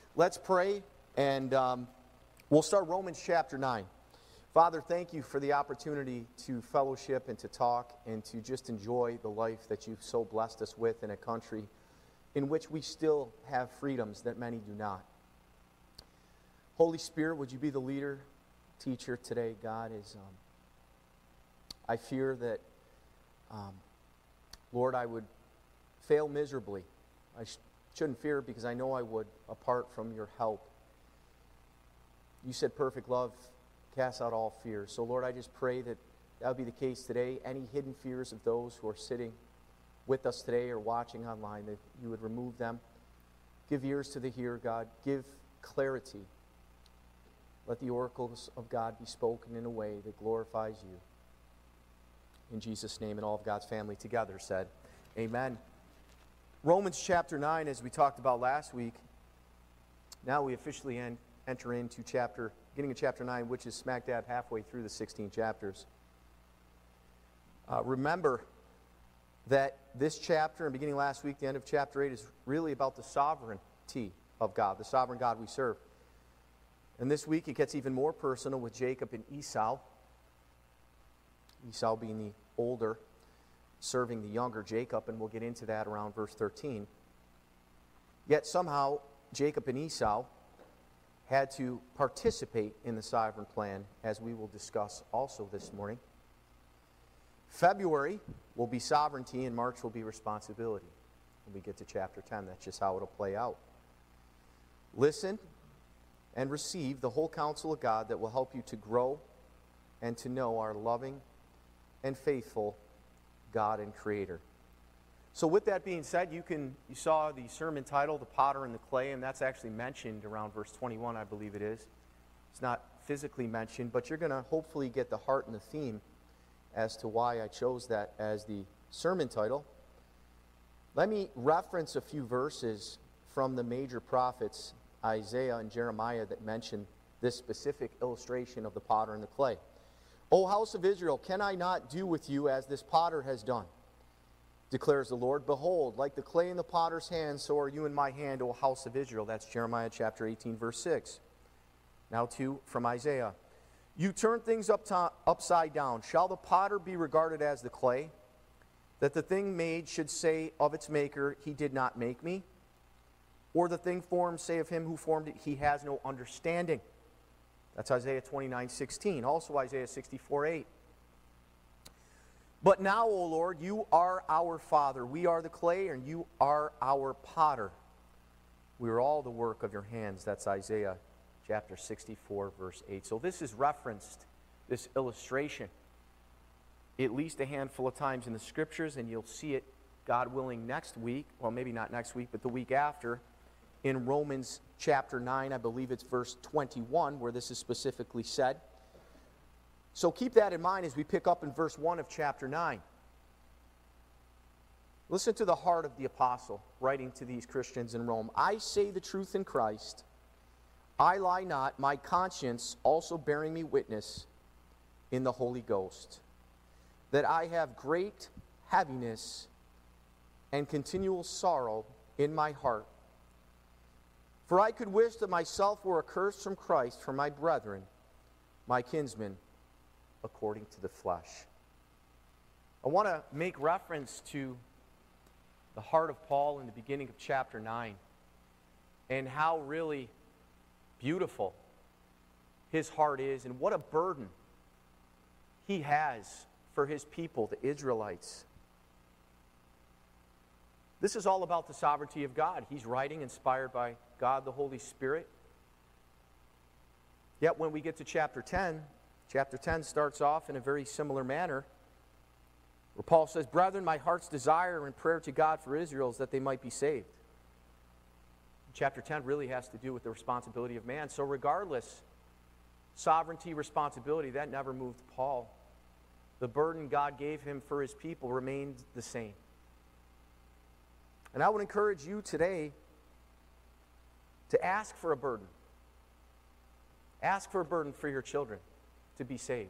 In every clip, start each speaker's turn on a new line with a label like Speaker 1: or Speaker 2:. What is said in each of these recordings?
Speaker 1: Let's pray, and we'll start Romans chapter 9. Father, thank you for the opportunity to fellowship and to talk and to just enjoy the life that you've so blessed us with in a country in which we still have freedoms that many do not. Holy Spirit, would you be the leader, teacher today, God? I fear that, Lord, I would fail miserably. I shouldn't fear because I know I would, apart from your help. You said perfect love casts out all fear. So, Lord, I just pray that that would be the case today. Any hidden fears of those who are sitting with us today or watching online, that you would remove them. Give ears to the hearer, God. Give clarity. Let the oracles of God be spoken in a way that glorifies you. In Jesus' name, and all of God's family together said, amen. Romans chapter 9, as we talked about last week, now we officially enter into beginning of chapter 9, which is smack dab halfway through the 16 chapters. Remember that this chapter, and beginning last week, the end of chapter 8, is really about the sovereignty of God, the sovereign God we serve. And this week it gets even more personal with Jacob and Esau. Esau being the older, serving the younger Jacob, and we'll get into that around verse 13. Yet somehow Jacob and Esau had to participate in the sovereign plan, as we will discuss also this morning. February will be sovereignty and March will be responsibility. When we get to chapter 10, that's just how it'll play out. Listen and receive the whole counsel of God that will help you to grow and to know our loving and faithful God and Creator. So with that being said, you saw the sermon title, The Potter and the Clay, and that's actually mentioned around verse 21, I believe it is. It's not physically mentioned, but you're going to hopefully get the heart and the theme as to why I chose that as the sermon title. Let me reference a few verses from the major prophets, Isaiah and Jeremiah, that mention this specific illustration of the potter and the clay. O house of Israel, can I not do with you as this potter has done? Declares the Lord. Behold, like the clay in the potter's hand, so are you in my hand, O house of Israel. That's Jeremiah chapter 18, verse 6. Now from Isaiah. You turn things upside down. Shall the potter be regarded as the clay, that the thing made should say of its maker, he did not make me? Or the thing formed say of him who formed it, he has no understanding? That's Isaiah 29:16. Also Isaiah 64:8. But now, O Lord, you are our Father. We are the clay, and you are our potter. We are all the work of your hands. That's Isaiah chapter 64, verse 8. So this is referenced, this illustration, at least a handful of times in the Scriptures, and you'll see it, God willing, next week. Well, maybe not next week, but the week after, in Romans chapter 9, I believe it's verse 21, where this is specifically said. So keep that in mind as we pick up in verse 1 of chapter 9. Listen to the heart of the apostle writing to these Christians in Rome. I say the truth in Christ. I lie not, my conscience also bearing me witness in the Holy Ghost, that I have great heaviness and continual sorrow in my heart. For I could wish that myself were accursed from Christ for my brethren, my kinsmen, according to the flesh. I want to make reference to the heart of Paul in the beginning of chapter 9 and how really beautiful his heart is and what a burden he has for his people, the Israelites. This is all about the sovereignty of God. He's writing inspired by God the Holy Spirit. Yet when we get to chapter 10 starts off in a very similar manner, where Paul says, Brethren, my heart's desire and prayer to God for Israel is that they might be saved. Chapter 10 really has to do with the responsibility of man. So regardless, sovereignty, responsibility, that never moved Paul. The burden God gave him for his people remained the same. And I would encourage you today to ask for a burden. Ask for a burden for your children to be saved.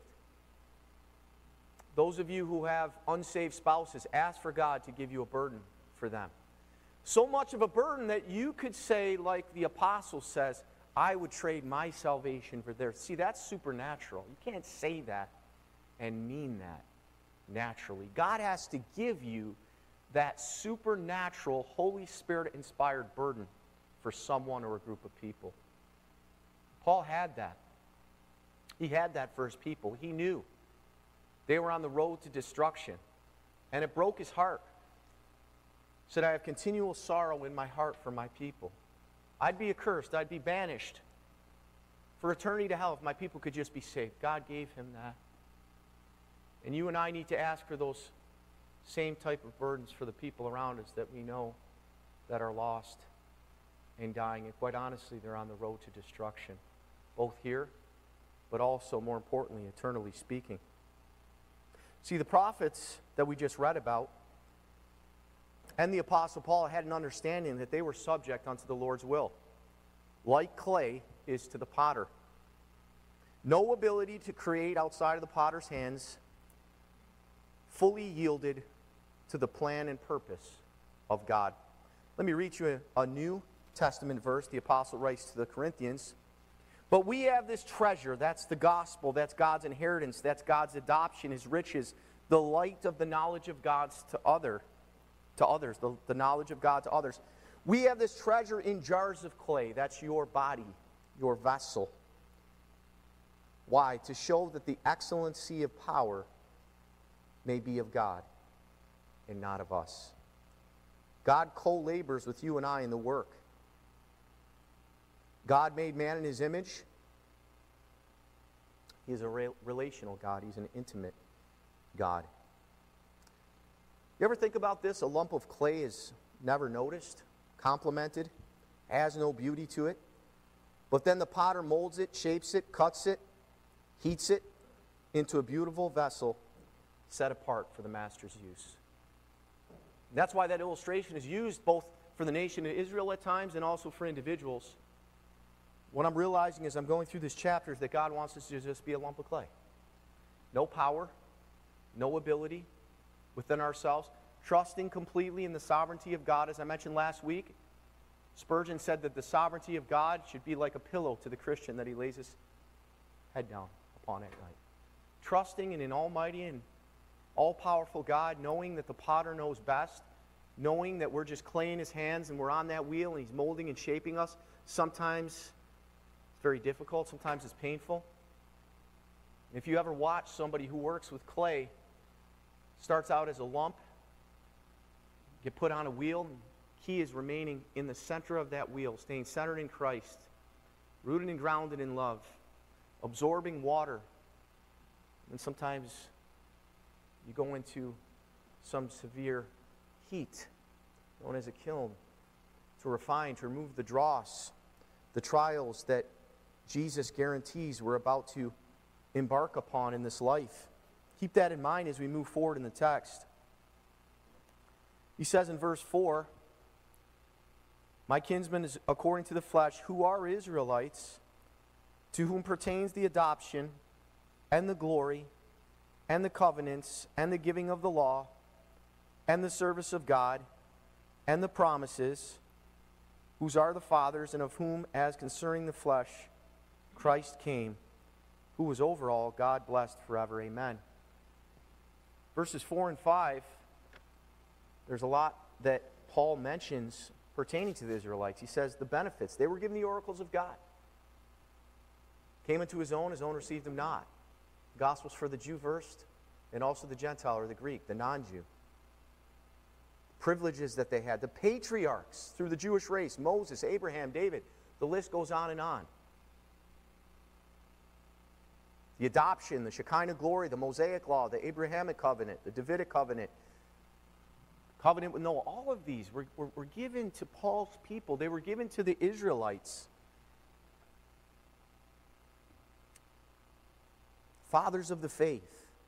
Speaker 1: Those of you who have unsaved spouses, ask for God to give you a burden for them. So much of a burden that you could say, like the apostle says, I would trade my salvation for theirs. See, that's supernatural. You can't say that and mean that naturally. God has to give you that supernatural, Holy Spirit-inspired burden for someone or a group of people. Paul had that. He had that for his people. He knew they were on the road to destruction, and it broke his heart. He said, I have continual sorrow in my heart for my people. I'd be accursed. I'd be banished for eternity to hell if my people could just be saved. God gave him that. And you and I need to ask for those same type of burdens for the people around us that we know that are lost and dying. And quite honestly, they're on the road to destruction, both here, but also, more importantly, eternally speaking. See, the prophets that we just read about and the Apostle Paul had an understanding that they were subject unto the Lord's will, like clay is to the potter. No ability to create outside of the potter's hands, fully yielded to the plan and purpose of God. Let me read you a New Testament verse. The apostle writes to the Corinthians, but we have this treasure, that's the gospel, that's God's inheritance, that's God's adoption, his riches, the light of the knowledge of God to others, the knowledge of God to others. We have this treasure in jars of clay, that's your body, your vessel. Why? To show that the excellency of power may be of God and not of us. God co-labors with you and I in the work. God made man in his image. He is a relational God. He's an intimate God. You ever think about this? A lump of clay is never noticed, complimented, has no beauty to it. But then the potter molds it, shapes it, cuts it, heats it into a beautiful vessel set apart for the master's use. That's why that illustration is used both for the nation of Israel at times and also for individuals. What I'm realizing as I'm going through this chapter is that God wants us to just be a lump of clay. No power, no ability within ourselves, trusting completely in the sovereignty of God. As I mentioned last week, Spurgeon said that the sovereignty of God should be like a pillow to the Christian that he lays his head down upon at night. Trusting in an almighty and all-powerful God, knowing that the potter knows best, knowing that we're just clay in his hands and we're on that wheel and he's molding and shaping us. Sometimes it's very difficult, sometimes it's painful. If you ever watch somebody who works with clay, starts out as a lump, get put on a wheel, and key is remaining in the center of that wheel, staying centered in Christ, rooted and grounded in love, absorbing water. And sometimes you go into some severe heat, known as a kiln, to refine, to remove the dross, the trials that Jesus guarantees we're about to embark upon in this life. Keep that in mind as we move forward in the text. He says in verse 4, my kinsmen is according to the flesh, who are Israelites, to whom pertains the adoption and the glory and the covenants and the giving of the law and the service of God and the promises, whose are the fathers, and of whom, as concerning the flesh, Christ came, who was over all, God blessed forever. Amen. Verses 4 and 5, there's a lot that Paul mentions pertaining to the Israelites. He says the benefits. They were given the oracles of God. Came into his own received him not. The gospel's for the Jew first, and also the Gentile or the Greek, the non-Jew. Privileges that they had. The patriarchs through the Jewish race, Moses, Abraham, David, the list goes on and on. The adoption, the Shekinah glory, the Mosaic law, the Abrahamic covenant, the Davidic covenant, covenant with Noah, all of these were given to Paul's people. They were given to the Israelites. Fathers of the faith.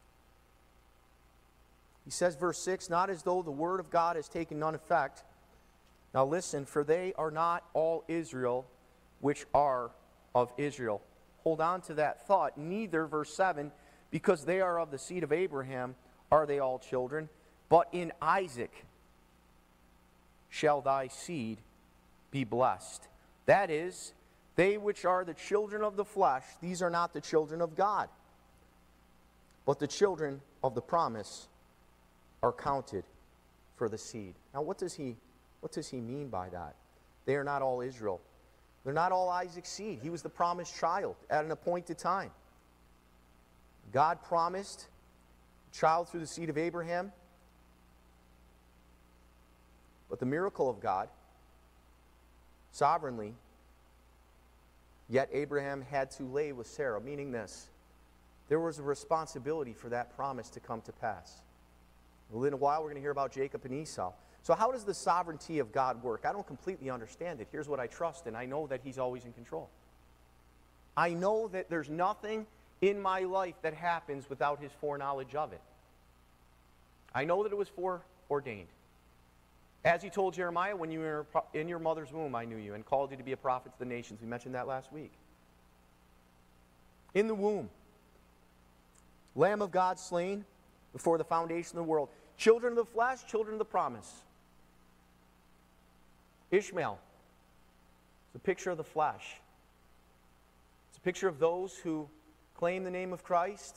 Speaker 1: He says, verse 6, not as though the word of God has taken none effect. Now listen, for they are not all Israel which are of Israel. Hold on to that thought. Neither, verse 7, because they are of the seed of Abraham, are they all children, but in Isaac shall thy seed be blessed. That is, they which are the children of the flesh, these are not the children of God, but the children of the promise are counted for the seed. Now, what does he mean by that? They are not all Israel. They're not all Isaac's seed. He was the promised child at an appointed time. God promised a child through the seed of Abraham. But the miracle of God, sovereignly, yet Abraham had to lay with Sarah, meaning this: there was a responsibility for that promise to come to pass. In a while, we're going to hear about Jacob and Esau. So how does the sovereignty of God work? I don't completely understand it. Here's what I trust in. I know that He's always in control. I know that there's nothing in my life that happens without His foreknowledge of it. I know that it was foreordained. As He told Jeremiah, when you were in your mother's womb, I knew you and called you to be a prophet to the nations. We mentioned that last week. In the womb, Lamb of God slain before the foundation of the world. Children of the flesh, children of the promise. Ishmael is a picture of the flesh. It's a picture of those who claim the name of Christ,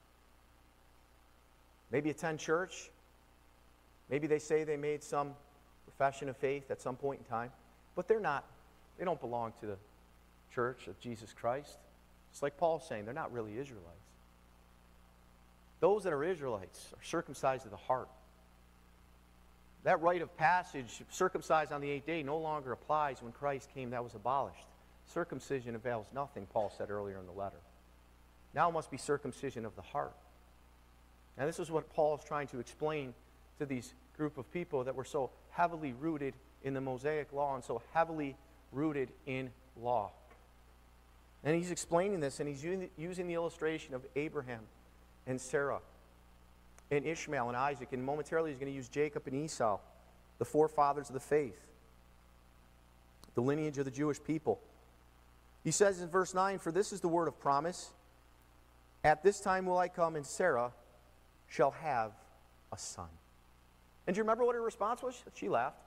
Speaker 1: maybe attend church, maybe they say they made some profession of faith at some point in time, but they don't belong to the church of Jesus Christ. It's like Paul's saying, they're not really Israelites. Those that are Israelites are circumcised of the heart. That rite of passage, circumcised on the 8th day, no longer applies. When Christ came, that was abolished. Circumcision avails nothing, Paul said earlier in the letter. Now it must be circumcision of the heart. And this is what Paul is trying to explain to these group of people that were so heavily rooted in the Mosaic law and so heavily rooted in law. And he's explaining this, and he's using the illustration of Abraham and Sarah and Ishmael and Isaac, and momentarily he's going to use Jacob and Esau, the forefathers of the faith, the lineage of the Jewish people. He says in verse 9, "For this is the word of promise, at this time will I come, and Sarah shall have a son." And do you remember what her response was? She laughed.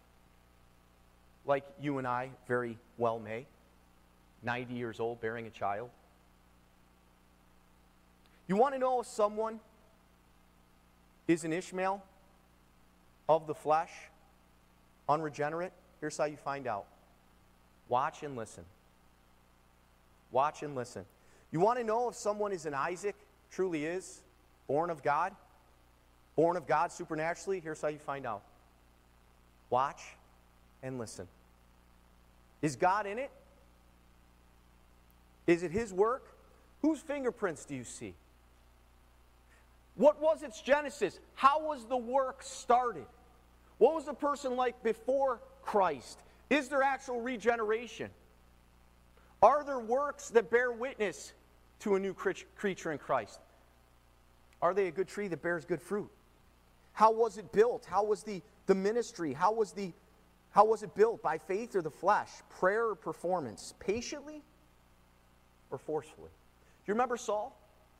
Speaker 1: Like you and I very well may. 90 years old, bearing a child. You want to know if someone is an Ishmael of the flesh, unregenerate? Here's how you find out. Watch and listen. Watch and listen. You want to know if someone is an Isaac, truly is, born of God supernaturally? Here's how you find out. Watch and listen. Is God in it? Is it His work? Whose fingerprints do you see? What was its genesis? How was the work started? What was the person like before Christ? Is there actual regeneration? Are there works that bear witness to a new creature in Christ? Are they a good tree that bears good fruit? How was it built? How was the ministry? How was it built? By faith or the flesh? Prayer or performance? Patiently or forcefully? Do you remember Saul?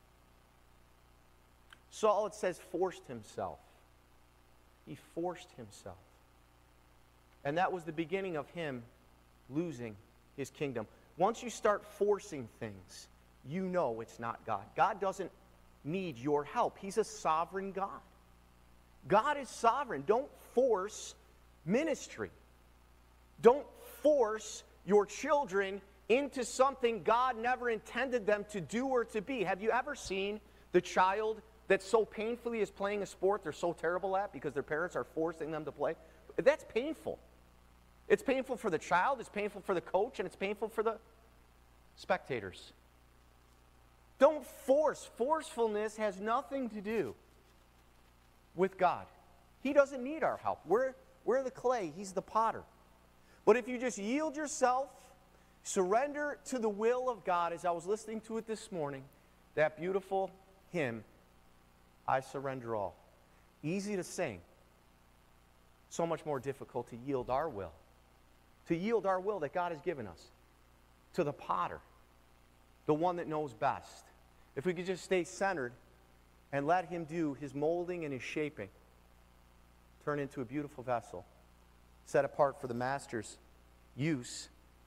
Speaker 1: Saul, it says, forced himself. He forced himself. And that was the beginning of him losing his kingdom. Once you start forcing things, you know it's not God. God doesn't need your help. He's a sovereign God. God is sovereign. Don't force ministry. Don't force your children into something God never intended them to do or to be. Have you ever seen the child that so painfully is playing a sport they're so terrible at because their parents are forcing them to play? That's painful. It's painful for the child, it's painful for the coach, and it's painful for the spectators. Don't force. Forcefulness has nothing to do with God. He doesn't need our help. We're the clay. He's the potter. But if you just yield yourself, surrender to the will of God, as I was listening to it this morning, that beautiful hymn, I Surrender All. Easy to sing. So much more difficult to yield our will. To yield our will that God has given us to the potter, the one that knows best. If we could just stay centered and let Him do His molding and His shaping, turn into a beautiful vessel set apart for the master's use.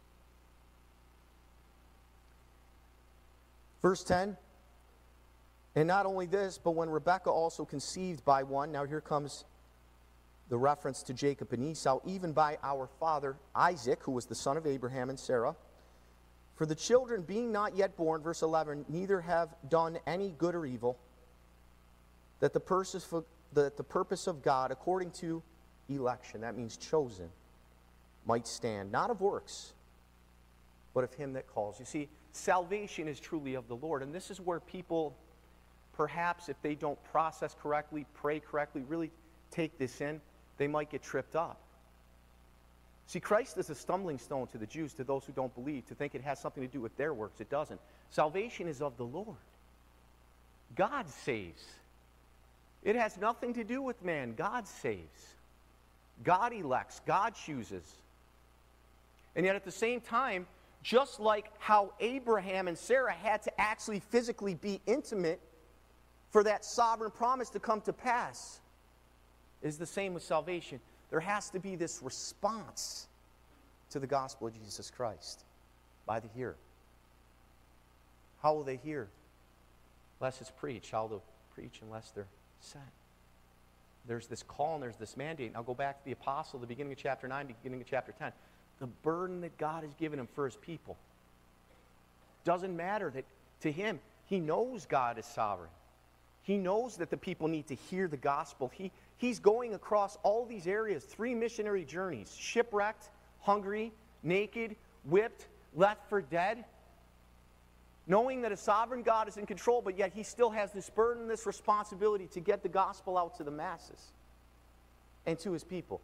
Speaker 1: Verse 10, and not only this, but when Rebekah also conceived by one, now here comes the reference to Jacob and Esau, even by our father Isaac, who was the son of Abraham and Sarah, for the children being not yet born, verse 11, neither have done any good or evil, that the purpose of God, according to election, that means chosen, might stand, not of works, but of him that calls. You see, salvation is truly of the Lord, and this is where people, perhaps if they don't process correctly, pray correctly, really take this in, they might get tripped up. See, Christ is a stumbling stone to the Jews, to those who don't believe, to think it has something to do with their works. It doesn't. Salvation is of the Lord. God saves. It has nothing to do with man. God saves. God elects. God chooses. And yet at the same time, just like how Abraham and Sarah had to actually physically be intimate for that sovereign promise to come to pass, it is the same with salvation. There has to be this response to the gospel of Jesus Christ by the hearer. How will they hear? Unless it's preached. How will they preach unless they're sent? There's this call and there's this mandate. And I'll go back to the apostle, the beginning of chapter 9, beginning of chapter 10. The burden that God has given him for his people. Doesn't matter that to him, he knows God is sovereign. He knows that the people need to hear the gospel. He's going across all these areas, 3 missionary journeys, shipwrecked, hungry, naked, whipped, left for dead, knowing that a sovereign God is in control, but yet he still has this burden, this responsibility to get the gospel out to the masses and to his people.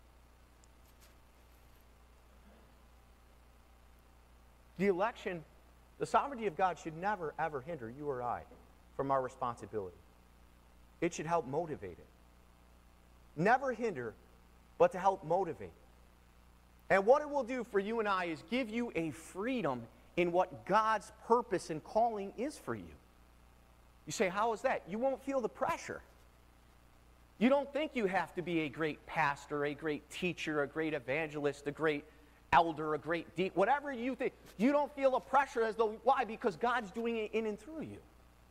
Speaker 1: The election, the sovereignty of God should never, ever hinder you or I from our responsibility. It should help motivate it. Never hinder, but to help motivate. And what it will do for you and I is give you a freedom in what God's purpose and calling is for you. You say, how is that? You won't feel the pressure. You don't think you have to be a great pastor, a great teacher, a great evangelist, a great elder, a great deacon, whatever you think. You don't feel the pressure as though, why? Because God's doing it in and through you.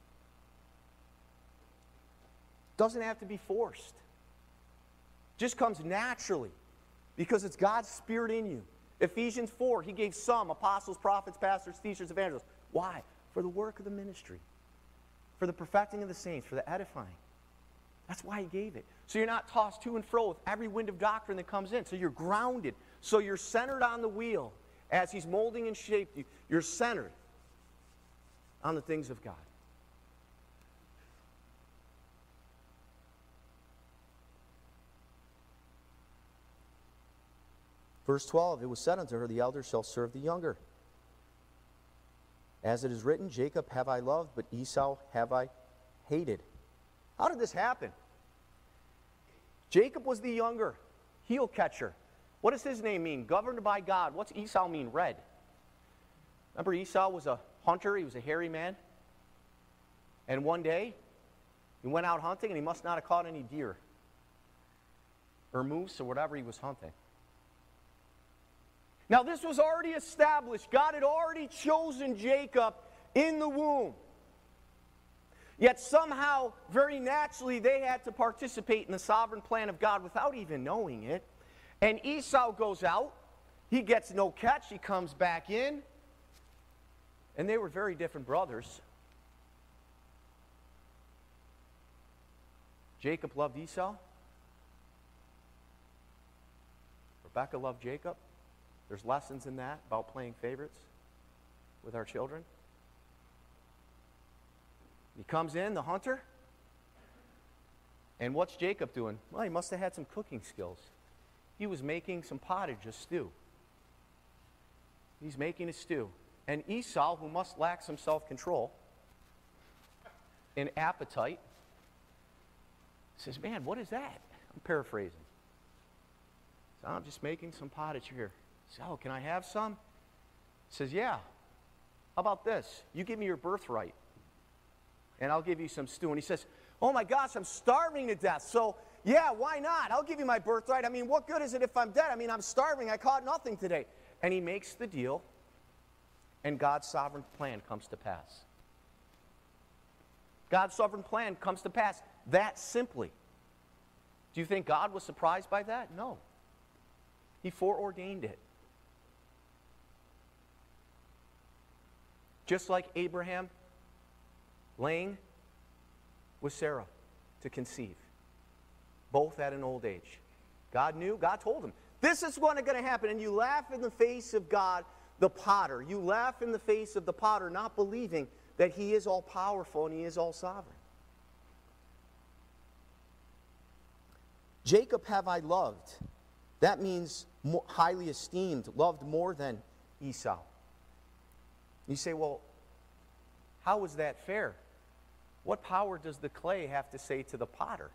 Speaker 1: Doesn't have to be forced. Just comes naturally because it's God's Spirit in you. Ephesians 4, he gave some apostles, prophets, pastors, teachers, evangelists. Why? For the work of the ministry, for the perfecting of the saints, for the edifying. That's why he gave it. So you're not tossed to and fro with every wind of doctrine that comes in. So you're grounded. So you're centered on the wheel as he's molding and shaped you. You're centered on the things of God. Verse 12, it was said unto her, the elder shall serve the younger. As it is written, Jacob have I loved, but Esau have I hated. How did this happen? Jacob was the younger, heel catcher. What does his name mean? Governed by God. What's Esau mean? Red. Remember, Esau was a hunter. He was a hairy man. And one day, he went out hunting, and he must not have caught any deer or moose or whatever he was hunting. Now, this was already established. God had already chosen Jacob in the womb. Yet somehow, very naturally, they had to participate in the sovereign plan of God without even knowing it. And Esau goes out. He gets no catch. He comes back in. And they were very different brothers. Jacob loved Esau. Rebekah loved Jacob. There's lessons in that about playing favorites with our children. He comes in, the hunter, and what's Jacob doing? Well, he must have had some cooking skills. He was making some pottage, a stew. He's making a stew. And Esau, who must lack some self-control and appetite, says, man, what is that? I'm paraphrasing. So I'm just making some pottage here. So, can I have some? He says, yeah. How about this? You give me your birthright, and I'll give you some stew. And he says, oh my gosh, I'm starving to death. So yeah, why not? I'll give you my birthright. I mean, what good is it if I'm dead? I mean, I'm starving. I caught nothing today. And he makes the deal, and God's sovereign plan comes to pass. God's sovereign plan comes to pass that simply. Do you think God was surprised by that? No. He foreordained it. Just like Abraham laying with Sarah to conceive, both at an old age. God knew, God told him, this is what's going to happen. And you laugh in the face of God, the potter. You laugh in the face of the potter, not believing that he is all-powerful and he is all-sovereign. Jacob have I loved. That means highly esteemed, loved more than Esau. You say, well, how is that fair? What power does the clay have to say to the potter?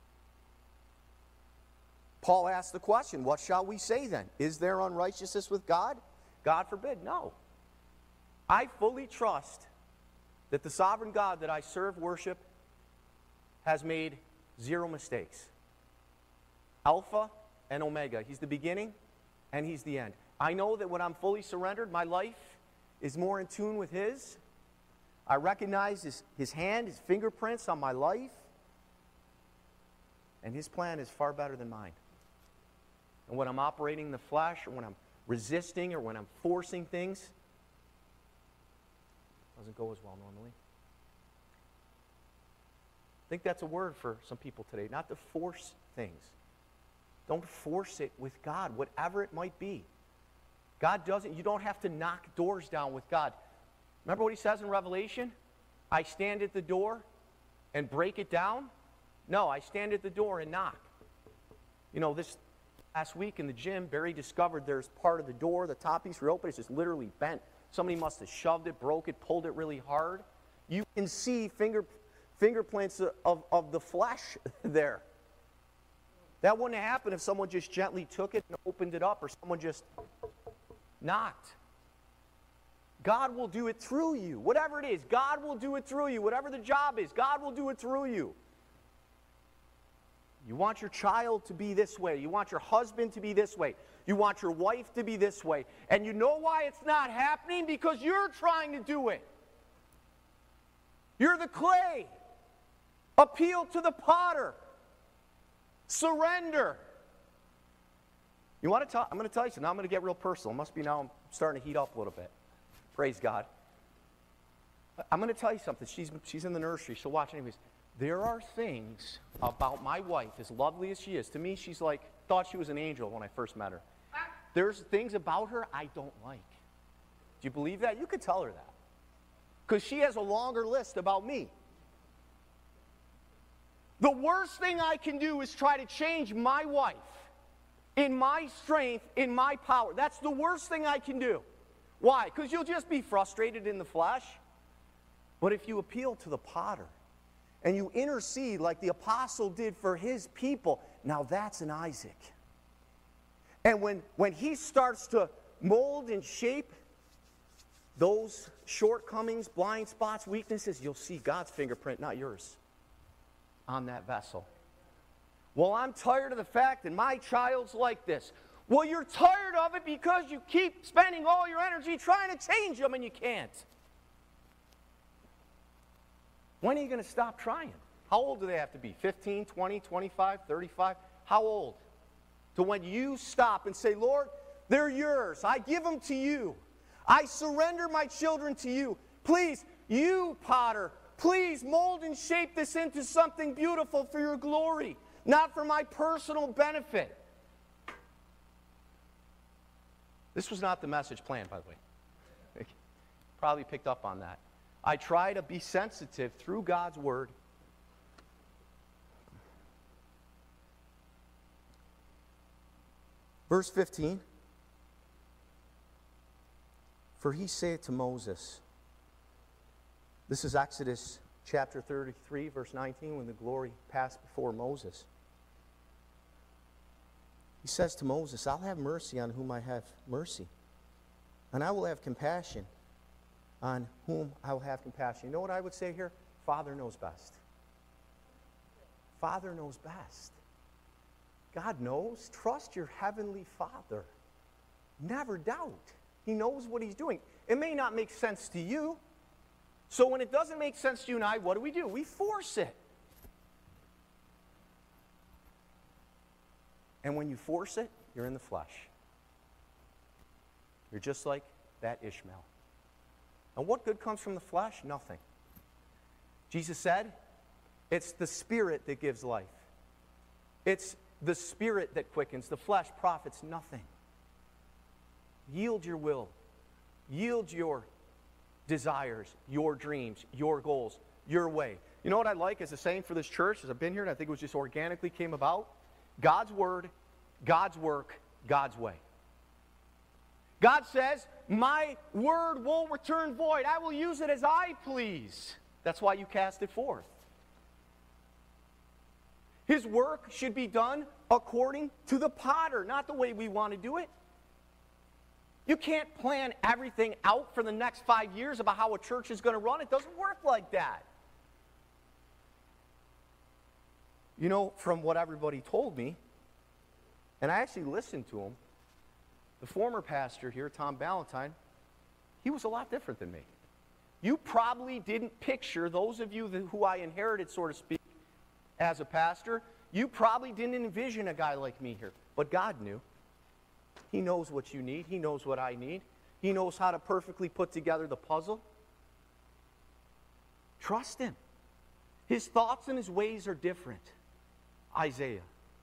Speaker 1: Paul asked the question, what shall we say then? Is there unrighteousness with God? God forbid, no. I fully trust that the sovereign God that I serve, worship, has made zero mistakes. Alpha and Omega. He's the beginning and he's the end. I know that when I'm fully surrendered, my life is more in tune with his. I recognize his hand, his fingerprints on my life. And his plan is far better than mine. And when I'm operating the flesh, or when I'm resisting, or when I'm forcing things, it doesn't go as well normally. I think that's a word for some people today, not to force things. Don't force it with God, whatever it might be. God doesn't, you don't have to knock doors down with God. Remember what he says in Revelation? I stand at the door and break it down? No, I stand at the door and knock. You know, this last week in the gym, Barry discovered there's part of the door, the top piece reopened, it's just literally bent. Somebody must have shoved it, broke it, pulled it really hard. You can see fingerprints of the flesh there. That wouldn't have happened if someone just gently took it and opened it up, or someone just knocked. God will do it through you. Whatever it is, God will do it through you. Whatever the job is, God will do it through you. You want your child to be this way. You want your husband to be this way. You want your wife to be this way. And you know why it's not happening? Because you're trying to do it. You're the clay. Appeal to the potter. Surrender. You want to talk? I'm going to tell you something. Now I'm going to get real personal. It must be now I'm starting to heat up a little bit. Praise God. I'm going to tell you something. She's in the nursery. She'll watch anyways. There are things about my wife, as lovely as she is. To me, she's like, thought she was an angel when I first met her. There's things about her I don't like. Do you believe that? You could tell her that. Because she has a longer list about me. The worst thing I can do is try to change my wife in my strength, in my power. That's the worst thing I can do. Why? Because you'll just be frustrated in the flesh. But if you appeal to the potter and you intercede like the apostle did for his people, now that's an Isaac. And when he starts to mold and shape those shortcomings, blind spots, weaknesses, you'll see God's fingerprint, not yours, on that vessel. Well, I'm tired of the fact that my child's like this. Well, you're tired of it because you keep spending all your energy trying to change them and you can't. When are you going to stop trying? How old do they have to be? 15, 20, 25, 35? How old? To when you stop and say, Lord, they're yours. I give them to you. I surrender my children to you. Please, you, potter, please mold and shape this into something beautiful for your glory, not for my personal benefit. This was not the message plan, by the way. Probably picked up on that. I try to be sensitive through God's word. Verse 15. For he saith to Moses, this is Exodus chapter 33, verse 19, when the glory passed before Moses. He says to Moses, I'll have mercy on whom I have mercy, and I will have compassion on whom I will have compassion. You know what I would say here? Father knows best. Father knows best. God knows. Trust your heavenly Father. Never doubt. He knows what he's doing. It may not make sense to you. So when it doesn't make sense to you and I, what do? We force it. And when you force it, you're in the flesh. You're just like that Ishmael. And what good comes from the flesh? Nothing. Jesus said, it's the Spirit that gives life. It's the Spirit that quickens. The flesh profits nothing. Yield your will. Yield your desires, your dreams, your goals, your way. You know what I like as a saying for this church, as I've been here, and I think it was just organically came about? God's word, God's work, God's way. God says, my word won't return void. I will use it as I please. That's why you cast it forth. His work should be done according to the potter, not the way we want to do it. You can't plan everything out for the next 5 years about how a church is going to run. It doesn't work like that. You know, from what everybody told me, and I actually listened to him, the former pastor here, Tom Ballantyne, he was a lot different than me. You probably didn't picture, those of you who I inherited, so to speak, as a pastor, you probably didn't envision a guy like me here. But God knew. He knows what you need. He knows what I need. He knows how to perfectly put together the puzzle. Trust him. His thoughts and his ways are different. Isaiah.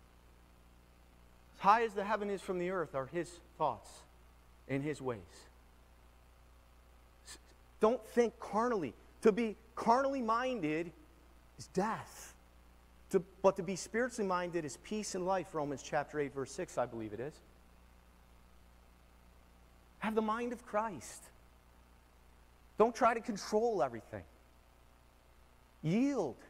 Speaker 1: As high as the heaven is from the earth are his thoughts and his ways. Don't think carnally. To be carnally minded is death. But to be spiritually minded is peace and life. Romans chapter 8, verse 6, I believe it is. Have the mind of Christ. Don't try to control everything. Yield.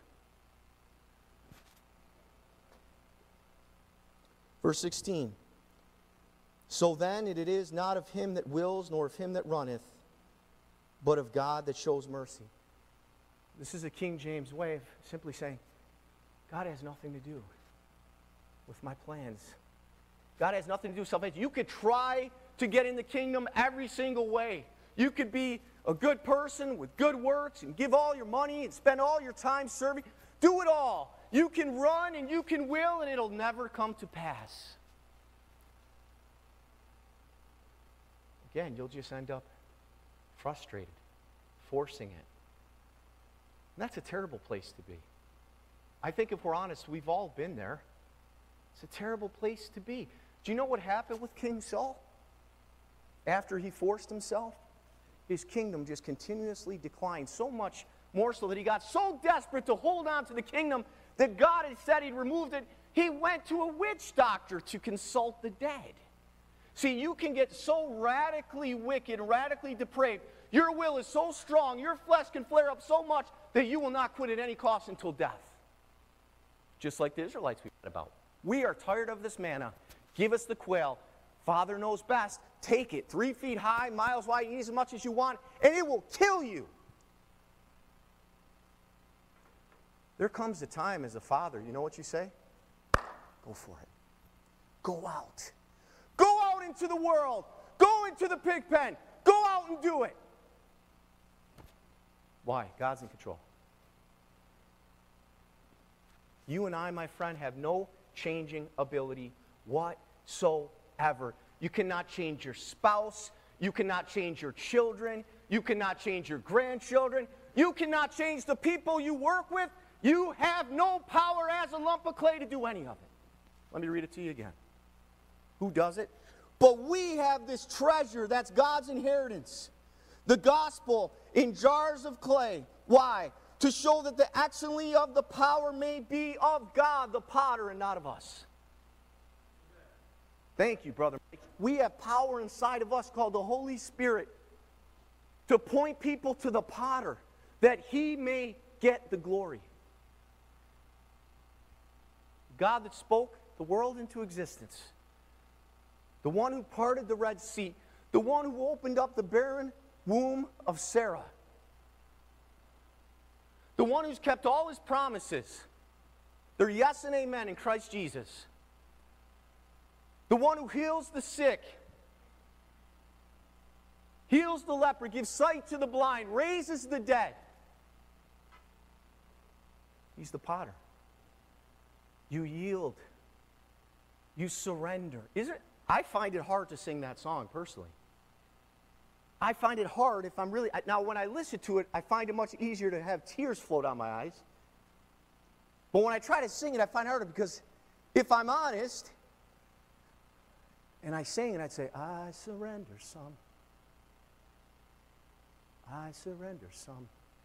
Speaker 1: Verse 16. So then it is not of him that wills, nor of him that runneth, but of God that shows mercy. This is a King James way of simply saying, God has nothing to do with my plans. God has nothing to do with salvation. You could try to get in the kingdom every single way. You could be a good person with good works and give all your money and spend all your time serving. Do it all. You can run and you can will, and it'll never come to pass. Again, you'll just end up frustrated, forcing it. And that's a terrible place to be. I think if we're honest, we've all been there. It's a terrible place to be. Do you know what happened with King Saul? After he forced himself, his kingdom just continuously declined, so much more so that he got so desperate to hold on to the kingdom that God had said he'd removed it. He went to a witch doctor to consult the dead. See, you can get so radically wicked, radically depraved. Your will is so strong, your flesh can flare up so much that you will not quit at any cost until death. Just like the Israelites we read about. We are tired of this manna. Give us the quail. Father knows best. Take it 3 feet high, miles wide, eat as much as you want, and it will kill you. There comes a time as a father, you know what you say? Go for it. Go out. Go out into the world. Go into the pig pen. Go out and do it. Why? God's in control. You and I, my friend, have no changing ability whatsoever. You cannot change your spouse. You cannot change your children. You cannot change your grandchildren. You cannot change the people you work with. You have no power as a lump of clay to do any of it. Let me read it to you again. Who does it? But we have this treasure that's God's inheritance. The gospel in jars of clay. Why? To show that the excellency of the power may be of God, the potter, and not of us. Thank you, brother. We have power inside of us called the Holy Spirit to point people to the potter that he may get the glory. God that spoke the world into existence. The one who parted the Red Sea. The one who opened up the barren womb of Sarah. The one who's kept all his promises. They're yes and amen in Christ Jesus. The one who heals the sick, heals the leper, gives sight to the blind, raises the dead. He's the potter. You yield. You surrender. I find it hard to sing that song personally. I find it hard if I'm really... Now, when I listen to it, I find it much easier to have tears flow down my eyes. But when I try to sing it, I find it harder because if I'm honest, and I sing and I'd say, I surrender some. I surrender some.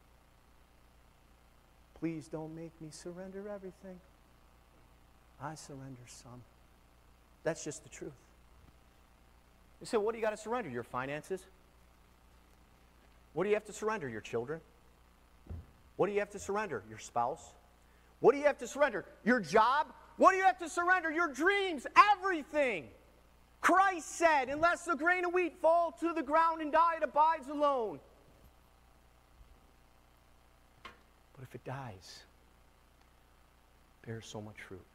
Speaker 1: Please don't make me surrender everything. I surrender some. That's just the truth. You say, what do you got to surrender? Your finances? What do you have to surrender? Your children? What do you have to surrender? Your spouse? What do you have to surrender? Your job? What do you have to surrender? Your dreams? Everything. Christ said, unless the grain of wheat fall to the ground and die, it abides alone. But if it dies, it bears so much fruit.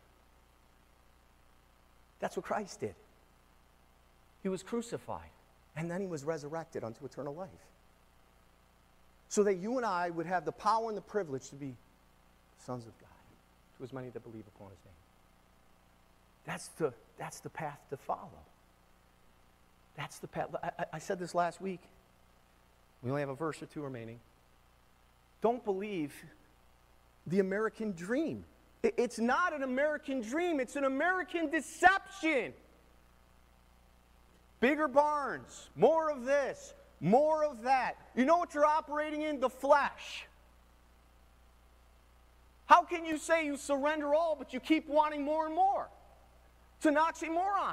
Speaker 1: That's what Christ did. He was crucified, and then he was resurrected unto eternal life. So that you and I would have the power and the privilege to be sons of God, to as many that believe upon his name. That's the path to follow. That's the path. I said this last week. We only have a verse or two remaining. Don't believe the American dream. It's not an American dream. It's an American deception. Bigger barns, more of this, more of that. You know what you're operating in? The flesh. How can you say you surrender all, but you keep wanting more and more? It's an oxymoron.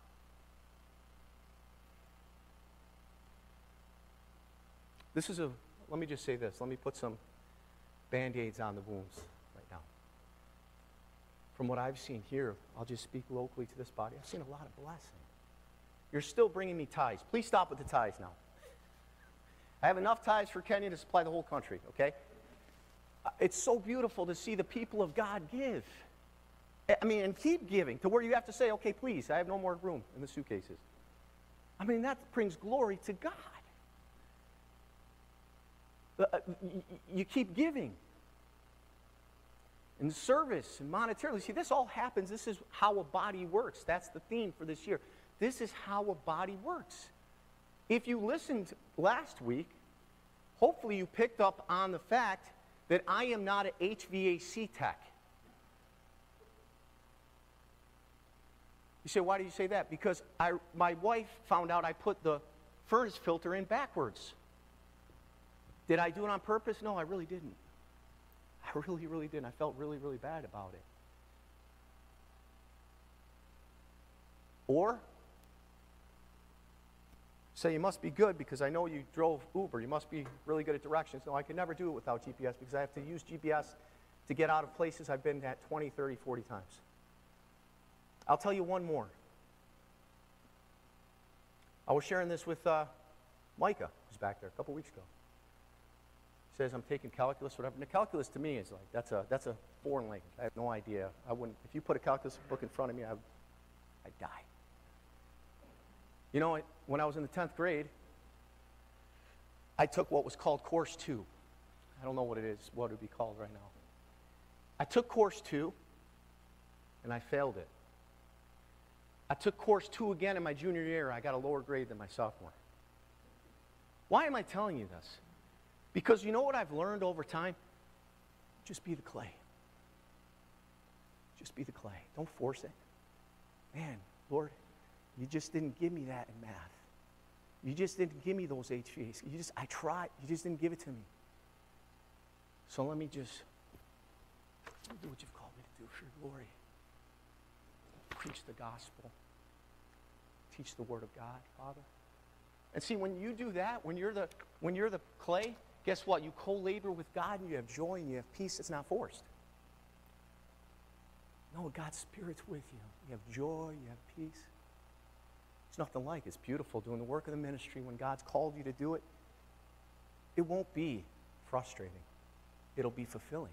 Speaker 1: Let me just say this. Let me put some Band-Aids on the wounds right now. From what I've seen here, I'll just speak locally to this body. I've seen a lot of blessing. You're still bringing me tithes. Please stop with the tithes now. I have enough tithes for Kenya to supply the whole country, okay? It's so beautiful to see the people of God give. And keep giving to where you have to say, okay, please, I have no more room in the suitcases. That brings glory to God. You keep giving. In service and monetarily. See, this all happens. This is how a body works. That's the theme for this year. This is how a body works. If you listened last week, hopefully you picked up on the fact that I am not an HVAC tech. You say, why do you say that? Because my wife found out I put the furnace filter in backwards. Did I do it on purpose? No, I really didn't. I really, really didn't. I felt really, really bad about it. Or, say you must be good because I know you drove Uber. You must be really good at directions. No, I could never do it without GPS because I have to use GPS to get out of places I've been at 20, 30, 40 times. I'll tell you one more. I was sharing this with Micah, who's back there, a couple weeks ago. He says, I'm taking calculus, whatever. And the calculus to me is like, that's a foreign language. I have no idea. I wouldn't, if you put a calculus book in front of me, I'd die. You know, when I was in the 10th grade, I took what was called Course 2. I don't know what it is, what it would be called right now. I took Course 2, and I failed it. I took Course 2 again in my junior year. I got a lower grade than my sophomore. Why am I telling you this? Because you know what I've learned over time? Just be the clay. Just be the clay. Don't force it. Man, Lord, you just didn't give me that in math. You just didn't give me those HVACs. I tried. You just didn't give it to me. So let me just do what you've called me to do for your glory. Preach the gospel. Teach the word of God, Father. And see, when you do that, when you're the clay, guess what? You co-labor with God and you have joy and you have peace. It's not forced. No, God's Spirit's with you. You have joy, you have peace. It's nothing like it. It's beautiful doing the work of the ministry when God's called you to do it. It won't be frustrating. It'll be fulfilling.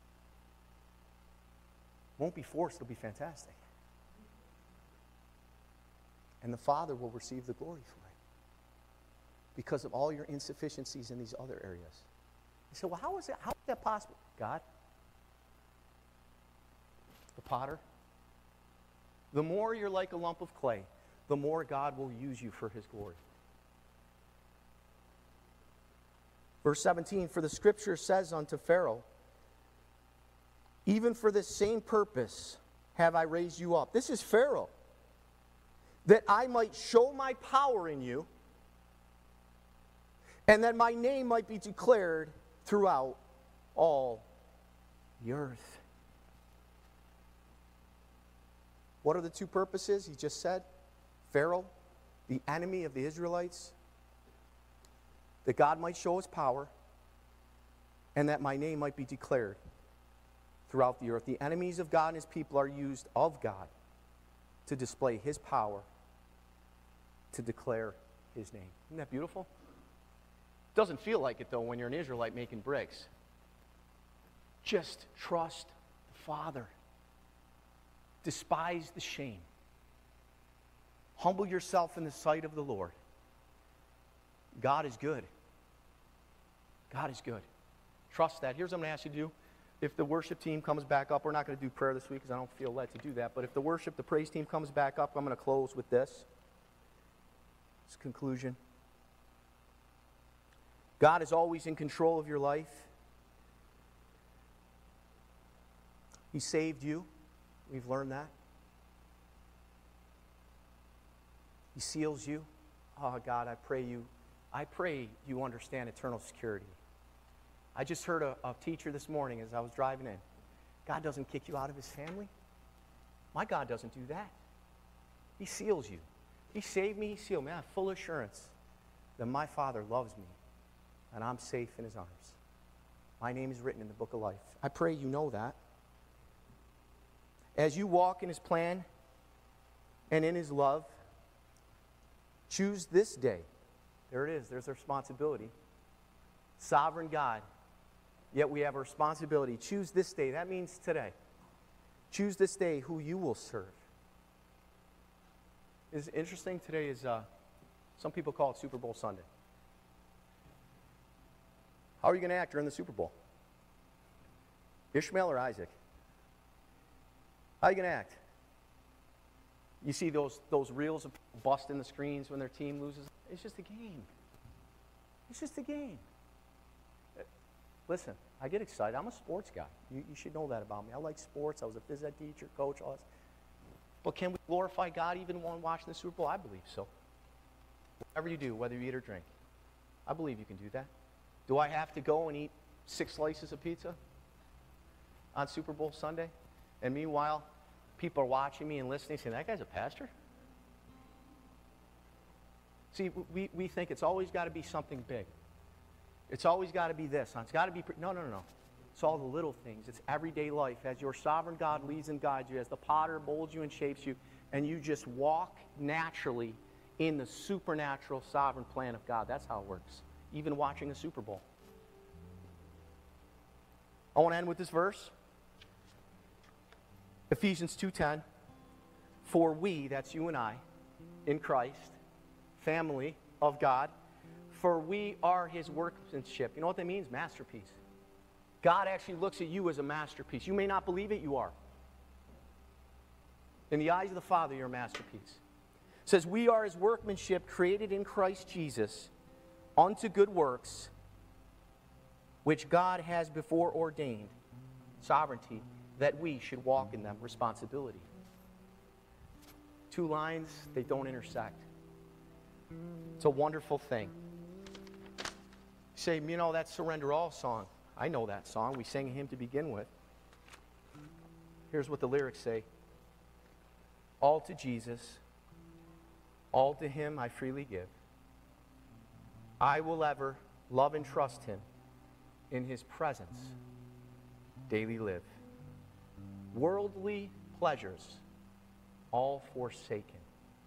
Speaker 1: It won't be forced. It'll be fantastic. And the Father will receive the glory for it because of all your insufficiencies in these other areas. You say, well, how is that possible? God, the potter, the more you're like a lump of clay, the more God will use you for his glory. Verse 17, for the scripture says unto Pharaoh, even for this same purpose have I raised you up. This is Pharaoh. That I might show my power in you, and that my name might be declared throughout all the earth. What are the two purposes? He just said, Pharaoh, the enemy of the Israelites, that God might show his power, and that my name might be declared throughout the earth. The enemies of God and his people are used of God to display his power, to declare his name. Isn't that beautiful? Doesn't feel like it, though, when you're an Israelite making bricks. Just trust the Father. Despise the shame. Humble yourself in the sight of the Lord. God is good. God is good. Trust that. Here's what I'm going to ask you to do. If the worship team comes back up, we're not going to do prayer this week because I don't feel led to do that. But if the praise team comes back up, I'm going to close with this. This conclusion. God is always in control of your life. He saved you. We've learned that. He seals you. Oh, God, I pray you understand eternal security. I just heard a teacher this morning as I was driving in. God doesn't kick you out of his family. My God doesn't do that. He seals you. He saved me. He sealed me. I have full assurance that my Father loves me and I'm safe in his arms. My name is written in the book of life. I pray you know that. As you walk in his plan and in his love, choose this day. There it is. There's the responsibility. Sovereign God. Yet we have a responsibility. Choose this day. That means today. Choose this day who you will serve. It's interesting. Today is, some people call it Super Bowl Sunday. How are you going to act during the Super Bowl? Ishmael or Isaac? How are you going to act? You see those reels of busting the screens when their team loses? It's just a game. It's just a game. Listen, I get excited. I'm a sports guy. You should know that about me. I like sports. I was a phys ed teacher, coach, all this. But can we glorify God even while watching the Super Bowl? I believe so. Whatever you do, whether you eat or drink, I believe you can do that. Do I have to go and eat 6 slices of pizza on Super Bowl Sunday? And meanwhile, people are watching me and listening, saying, that guy's a pastor? See, we think it's always got to be something big. It's always got to be this. It's got to be... No. It's all the little things. It's everyday life. As your sovereign God leads and guides you, as the potter molds you and shapes you, and you just walk naturally in the supernatural sovereign plan of God. That's how it works. Even watching a Super Bowl. I want to end with this verse. Ephesians 2:10. For we, that's you and I, in Christ, family of God, for we are his workmanship. You know what that means? Masterpiece. God actually looks at you as a masterpiece. You may not believe it, you are. In the eyes of the Father, you're a masterpiece. It says, we are his workmanship created in Christ Jesus unto good works, which God has before ordained, sovereignty, that we should walk in them, responsibility. 2 lines, they don't intersect. It's a wonderful thing. You say, that Surrender All song. I know that song. We sang a hymn to begin with. Here's what the lyrics say. All to Jesus, all to him I freely give. I will ever love and trust him. In his presence daily live. Worldly pleasures all forsaken.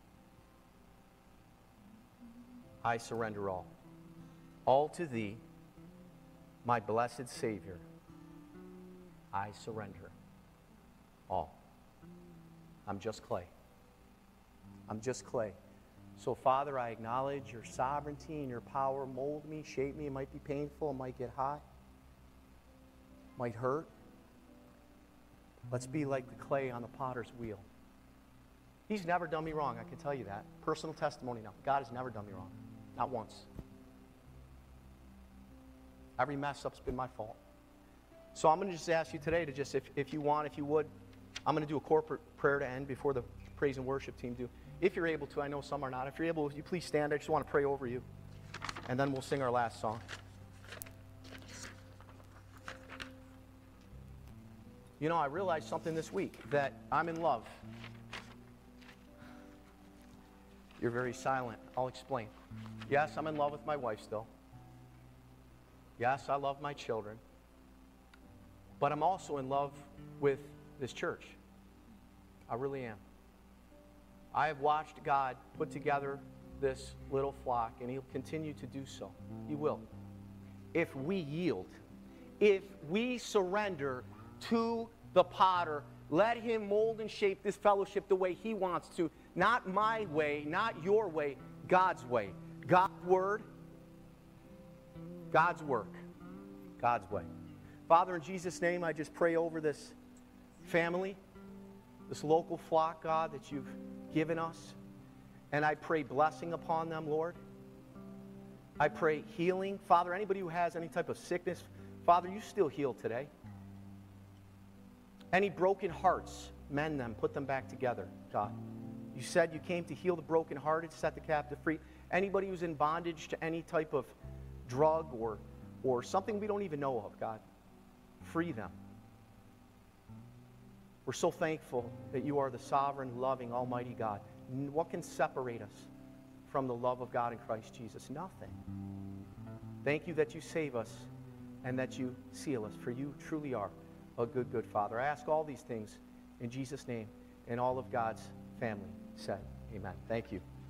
Speaker 1: I surrender all. All to thee, my blessed Savior, I surrender all. I'm just clay. I'm just clay. So, Father, I acknowledge your sovereignty and your power. Mold me, shape me. It might be painful. It might get hot. It might hurt. Let's be like the clay on the potter's wheel. He's never done me wrong, I can tell you that. Personal testimony now. God has never done me wrong. Not once. Every mess up's been my fault. So I'm going to just ask you today to just, if you want, if you would, I'm going to do a corporate prayer to end before the praise and worship team do. If you're able to, I know some are not. If you're able, would you please stand? I just want to pray over you. And then we'll sing our last song. You know, I realized something this week, that I'm in love. You're very silent. I'll explain. Yes, I'm in love with my wife still. Yes, I love my children. But I'm also in love with this church. I really am. I have watched God put together this little flock, and He'll continue to do so. He will. If we yield, if we surrender to the potter, let Him mold and shape this fellowship the way He wants to. Not my way, not your way, God's way. God's word, God's work, God's way. Father, in Jesus' name, I just pray over this family, this local flock, God, that you've given us. And I pray blessing upon them, Lord. I pray healing. Father, anybody who has any type of sickness, Father, you still heal today. Any broken hearts, mend them, put them back together, God. You said you came to heal the brokenhearted, set the captive free. Anybody who's in bondage to any type of drug or something we don't even know of, God, free them. We're so thankful that you are the sovereign, loving, almighty God. What can separate us from the love of God in Christ Jesus? Nothing. Thank you that you save us and that you seal us, for you truly are a good, good Father. I ask all these things in Jesus' name, and all of God's family said, amen. Thank you.